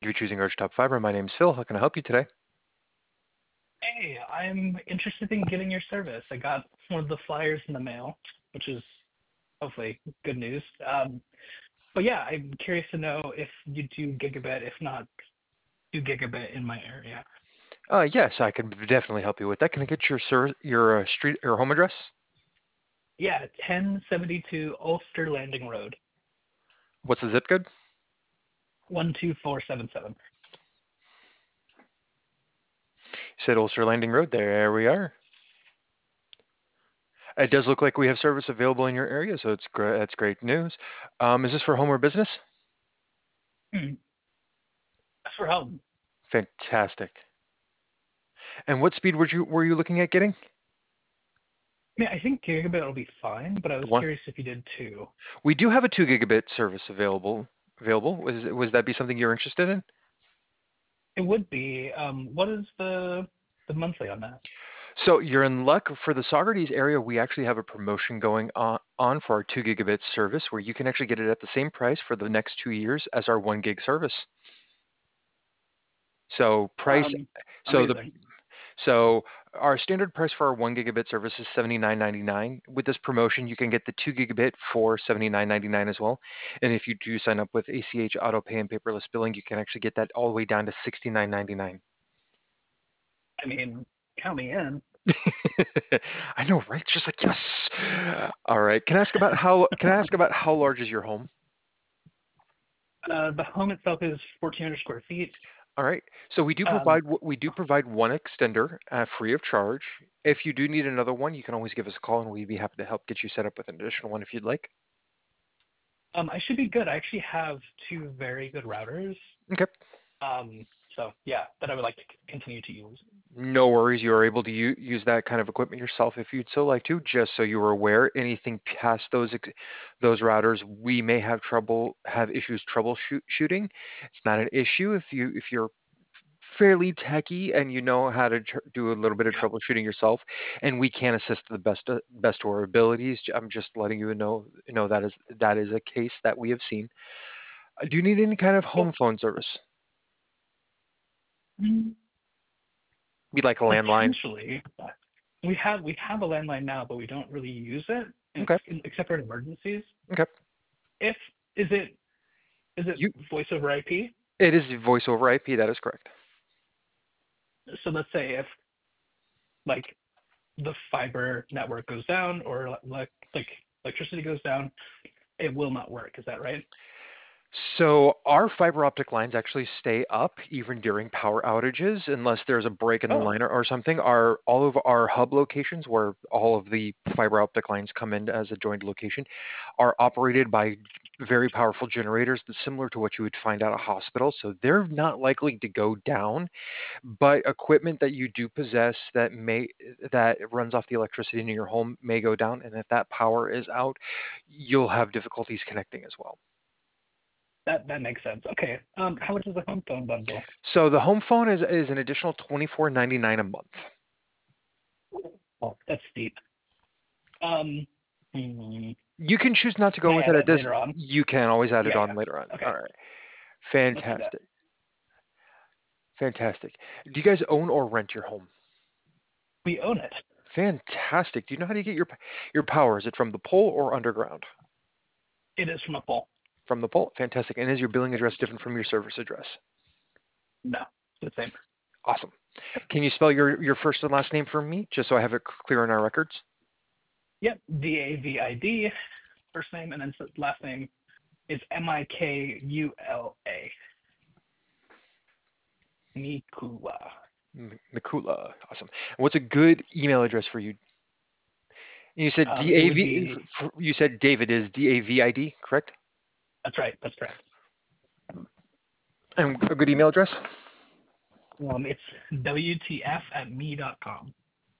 You choosing Arch Top Fiber. My name's Phil. How can I help you today? Hey, I'm interested in getting your service. I got one of the flyers in the mail, which is hopefully good news. But yeah, I'm curious to know if you do gigabit, if not 2 gigabit in my area. Yes, I can definitely help you with that. Can I get your street, your home address? Yeah, 1072 Ulster Landing Road, What's the zip code? 12477. You said Ulster Landing Road. There we are. It does look like we have service available in your area, so it's great. That's great news. Is this for home or business? Hmm. That's for help. Fantastic. And what speed were you looking at getting? I mean, I think gigabit will be fine, but I was One. curious if you did two. We do have a 2 gigabit service available. Was that be something you're interested in? It would be. What is the monthly on that? So you're in luck for the Socrates area. We actually have a promotion going on for our 2 gigabit service where you can actually get it at the same price for the next 2 years as our 1 gig service. So price, Um, so the Amazing. so our standard price for our 1 gigabit service is $79.99. With this promotion, you can get the 2 gigabit for $79.99 as well. And if you do sign up with ACH auto pay and paperless billing, you can actually get that all the way down to $69.99. I mean, count me in. I know, right? Just like yes. All right. Can I ask about how large is your home? The home itself is 1,400 square feet. All right. So Um, we do provide one extender free of charge. If you do need another one, you can always give us a call and we'd be happy to help get you set up with an additional one if you'd like. I should be good. I actually have two very good routers. Okay. So yeah, that I would like to continue to use. No worries. You are able to use that kind of equipment yourself if you'd so like to. Just so you are aware, anything past those routers, we may have issues troubleshooting. It's not an issue if you're fairly techy and you know how to do a little bit of Yeah. troubleshooting yourself, and we can assist to the best of our abilities. I'm just letting you know that is a case that we have seen. Do you need any kind of home Cool. phone service? Mm, Be like a landline. Potentially, we have a landline now, but we don't really use it, Okay. except for emergencies. Okay. If is it is it You voice over IP? It is voice over IP. That is correct. So let's say if like the fiber network goes down or like electricity goes down, it will not work. Is that right? So our fiber optic lines actually stay up even during power outages unless there's a break in the Oh, line or something. All of our hub locations where all of the fiber optic lines come in as a joined location are operated by very powerful generators that's similar to what you would find at a hospital. So they're not likely to go down, but equipment that you do possess that runs off the electricity in your home may go down. And if that power is out, you'll have difficulties connecting as well. that makes sense. Okay. How much is the home phone bundle? So the home phone is an additional 24.99 a month. Oh, that's steep. Um, hmm, You can choose not to can go I with add it. it later on? You can always add it Yeah, on yeah. later on. All Okay, right. let's do that. Fantastic. Fantastic. Do you guys own or rent your home? We own it. Fantastic. Do you know how to get your power? Is it from the pole or underground? It is from a pole. From the pole. Fantastic. And is your billing address different from your service address? No, it's the same. Awesome. Can you spell your first and last name for me, just so I have it clear in our records? Yep, David. First name, and then last name is Mikula. Mikula. Mikula. Awesome. And what's a good email address for you? You said It would DAV. be. You said David is DAVID, correct? That's right. That's correct. And a good email address? It's WTF@me.com.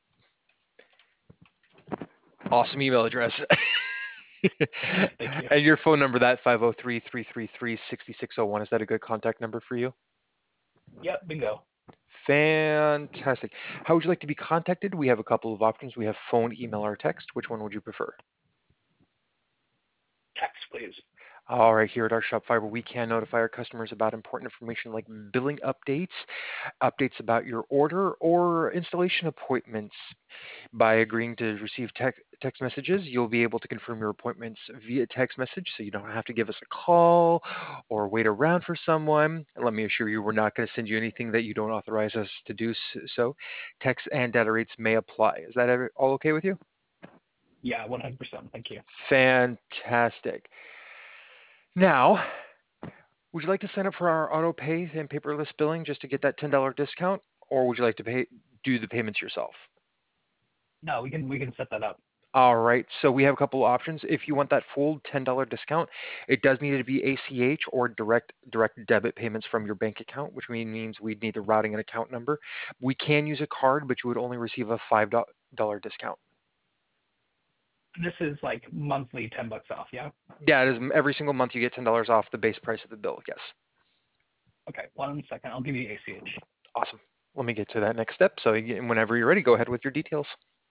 Awesome email address. Thank you. And your phone number, that 503-333-6601. Is that a good contact number for you? Yep, bingo. Fantastic. How would you like to be contacted? We have a couple of options. We have phone, email, or text. Which one would you prefer? Text, please. All right, here at our Shop Fiber, we can notify our customers about important information like billing updates, updates about your order, or installation appointments. By agreeing to receive text messages, you'll be able to confirm your appointments via text message so you don't have to give us a call or wait around for someone. And let me assure you, we're not going to send you anything that you don't authorize us to do so. Text and data rates may apply. Is that all okay with you? Yeah, 100%. Thank you. Fantastic. Now, would you like to sign up for our auto pay and paperless billing just to get that $10 discount, or would you like to do the payments yourself? No, we can set that up. All right, so we have a couple of options. If you want that full $10 discount, it does need to be ACH or direct debit payments from your bank account, which means we'd need the routing and account number. We can use a card, but you would only receive a $5 discount. This is like monthly $10 off, yeah? Yeah, it is every single month you get $10 off the base price of the bill. Yes. Okay, 1 second. I'll give you ACH. Awesome. Let me get to that next step. So whenever you're ready, go ahead with your details.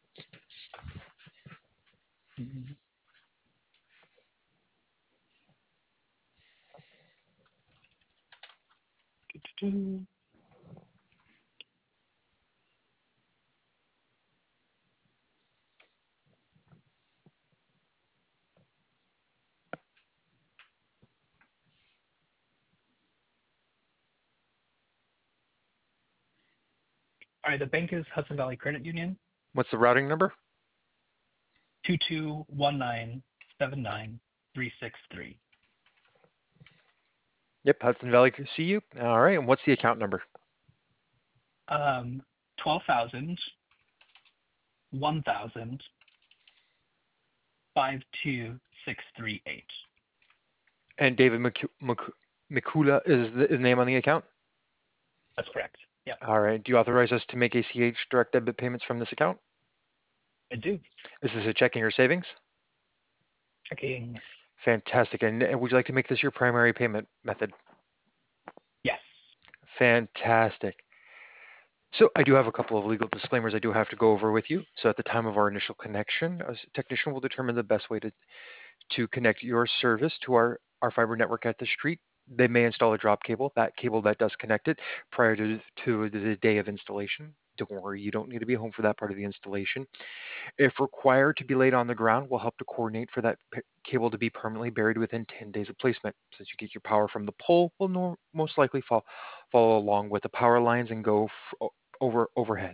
Mhm. Doo-doo-doo. All right, the bank is Hudson Valley Credit Union, What's the routing number? 221979363. Yep, Hudson Valley CU. All right, and what's the account number? 12,000, 1,000, 52638. And David Mikula is the name on the account? That's correct. Yeah, All right. Do you authorize us to make ACH direct debit payments from this account? I do. Is this a checking or savings? Checking. Fantastic. And would you like to make this your primary payment method? Yes. Fantastic. So I do have a couple of legal disclaimers I do have to go over with you. So at the time of our initial connection, a technician will determine the best way to connect your service to our fiber network at the street. They may install a drop cable, that cable that does connect it, prior to the day of installation. Don't worry, you don't need to be home for that part of the installation. If required to be laid on the ground, we'll help to coordinate for that cable to be permanently buried within 10 days of placement. Since you get your power from the pole, will most likely follow along with the power lines and go overhead.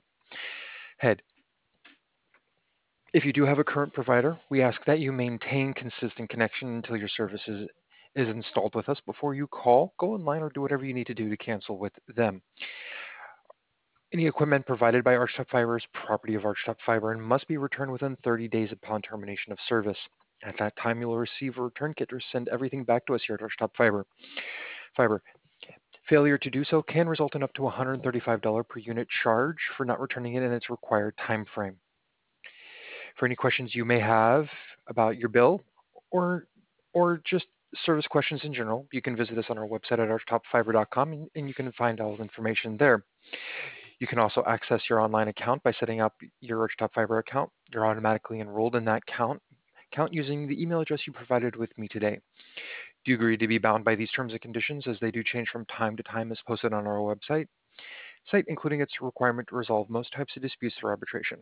If you do have a current provider, we ask that you maintain consistent connection until your service is installed with us before you call, go online, or do whatever you need to do to cancel with them. Any equipment provided by Archtop Fiber is property of Archtop Fiber and must be returned within 30 days upon termination of service. At that time, you'll receive a return kit or send everything back to us here at Archtop Fiber. Failure to do so can result in up to $135 per unit charge for not returning it in its required time frame. For any questions you may have about your bill or just service questions in general, you can visit us on our website at archtopfiber.com and you can find all the information there. You can also access your online account by setting up your Archtop Fiber account. You're automatically enrolled in that account using the email address you provided with me today. Do you agree to be bound by these terms and conditions as they do change from time to time as posted on our website, including its requirement to resolve most types of disputes through arbitration?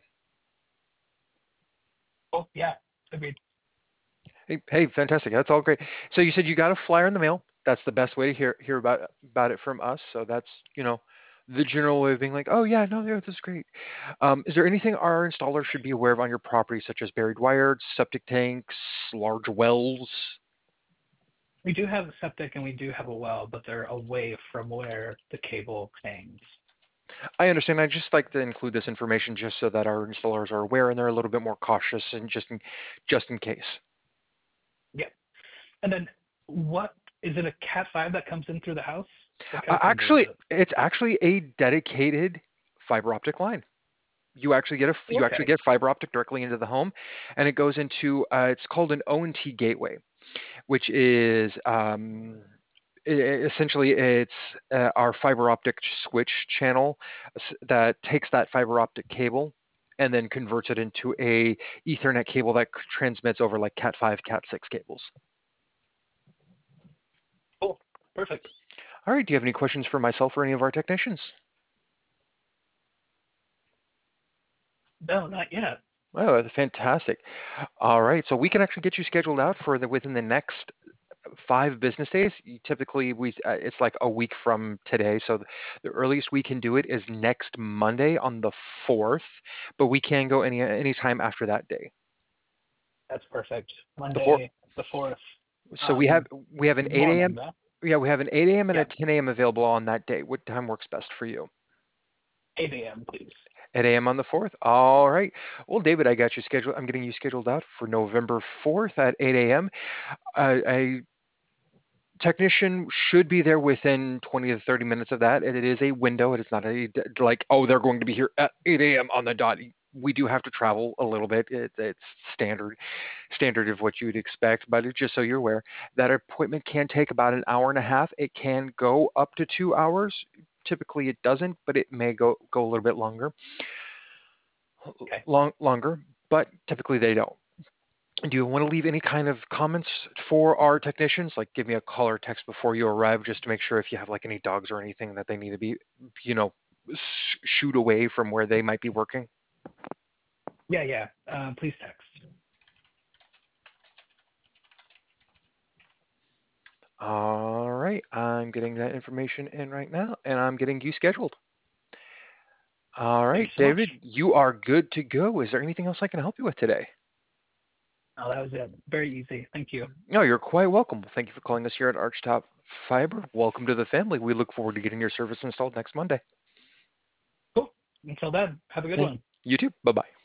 Oh, yeah. Agreed. Hey, fantastic. That's all great. So you said you got a flyer in the mail. That's the best way to hear about it from us. So that's, the general way of being like, oh yeah, no, yeah, this is great. Is there anything our installer should be aware of on your property, such as buried wires, septic tanks, large wells? We do have a septic and we do have a well, but they're away from where the cable hangs. I understand. I just like to include this information just so that our installers are aware and they're a little bit more cautious and just in case. Yeah. And then what is it, a Cat 5 that comes in through the house? What kind of cable is Actually, it? it's actually a dedicated fiber optic line. You actually Okay. get fiber optic directly into the home, and it goes into it's called an O&T gateway, which is essentially it's our fiber optic switch channel that takes that fiber optic cable and then converts it into a Ethernet cable that transmits over like Cat 5, Cat 6 cables. Perfect. All right. Do you have any questions for myself or any of our technicians? No, not yet. Oh, that's fantastic. All right. So we can actually get you scheduled out for within the next 5 business days. Typically, it's like a week from today. So the earliest we can do it is next Monday on the 4th, but we can go any time after that day. That's perfect. The 4th. Monday the 4th. So we have Um, we have an 8 morning, a.m. though. Yeah, we have an 8 a.m. and a Yeah, 10 a.m. available on that day. What time works best for you? 8 a.m., please. 8 a.m. on the 4th. All right. Well, David, I got you scheduled. I'm getting you scheduled out for November 4th at 8 a.m. A technician should be there within 20 to 30 minutes of that. And it is a window. It is not like, oh, they're going to be here at 8 a.m. on the dot. We do have to travel a little bit. It's standard of what you'd expect. But just so you're aware, that appointment can take about an hour and a half. It can go up to 2 hours. Typically, it doesn't, but it may go a little bit Okay. longer. But typically, they don't. Do you want to leave any kind of comments for our technicians? Like give me a call or text before you arrive just to make sure if you have like any dogs or anything that they need to be, you know, shoot away from where they might be working. Yeah, yeah. Please text. All right. I'm getting that information in right now and I'm getting you scheduled. All Thank you right, so much. David, you are good to go. Is there anything else I can help you with today? Oh, that was it. Very easy. Thank you. No, you're quite welcome. Well, thank you for calling us here at Archtop Fiber. Welcome to the family. We look forward to getting your service installed next Monday. Cool. Until then, have a good Thank one. you too. Bye bye.